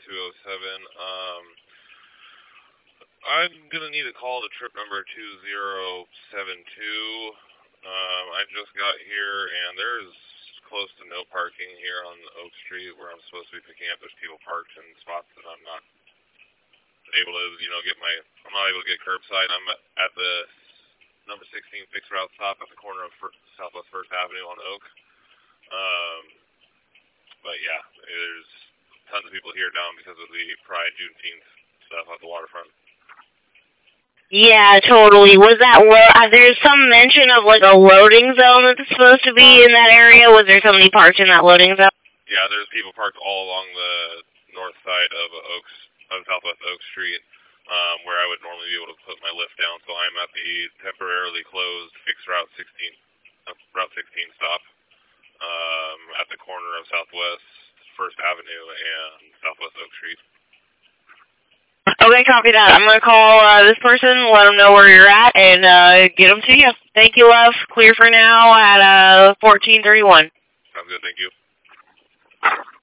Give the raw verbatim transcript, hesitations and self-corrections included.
two oh seven. Um, I'm going to need a call to trip number two zero seven two. Um, I just got here, and there's close to no parking here on Oak Street where I'm supposed to be picking up. There's people parked in spots that I'm not able to, you know, get my, I'm not able to get curbside. I'm at the number sixteen fixed route stop at the corner of Southwest First Avenue on Oak. Um, but yeah, there's tons of people here down because of the Pride Juneteenth stuff at the waterfront. Yeah, totally. Was that lo- uh, there's some mention of like a loading zone that's supposed to be in that area? Was there somebody parked in that loading zone? Yeah, there's people parked all along the north side of Oaks, of Southwest Oak Street, um, where I would normally be able to put my lift down. So I'm at the temporarily closed fixed route sixteen, uh, route sixteen stop, um, at the corner of Southwest First Avenue and Southwest Oak Street. Okay, copy that. I'm going to call uh, this person, let them know where you're at, and uh, get them to you. Thank you, love. Clear for now at uh, fourteen thirty-one. Sounds good. Thank you.